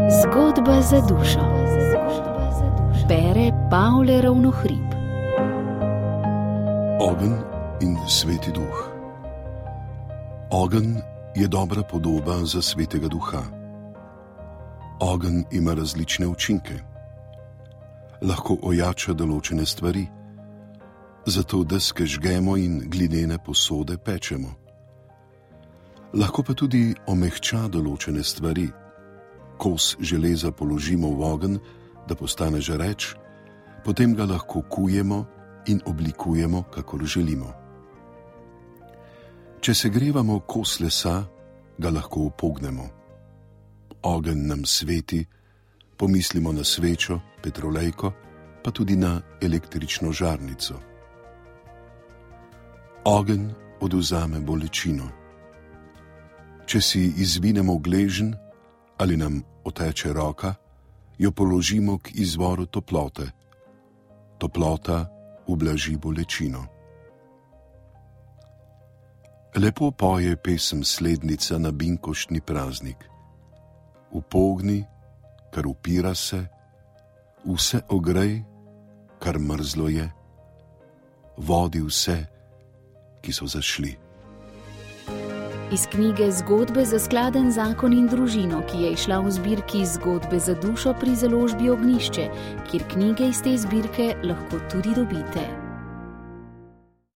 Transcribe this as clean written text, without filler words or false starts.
Zgodba za dušo. Bere Pavle Ravnohrib. Ogenj in Sveti duh. Ogenj je dobra podoba za Svetega duha. Ogenj ima različne učinke. Lahko ojača določene stvari, zato deske žgemo in glinene posode pečemo. Lahko pa tudi omehča določene stvari. Kos železa položimo v ogenj, da postane žareč, potem ga lahko kujemo in oblikujemo, kakor želimo. Če segrevamo kos lesa, ga lahko upognemo. Ogenj nam sveti, pomislimo na svečo, petrolejko, pa tudi na električno žarnico. Ogenj odvzame bolečino. Če si izvinemo gleženj ali nam oteče roka, jo položimo k izvoru toplote. Toplota ublaži bolečino. Lepo poje pesem slednica na binkoštni praznik. Upogni, kar upira se, vse ogrej, kar mrzlo je, vodi vse, ki so zašli. Iz knjige Zgodbe za skladen zakon in družino, ki je izšla v zbirki Zgodbe za dušo pri založbi Ognjišče, kjer knjige iz te zbirke lahko tudi dobite.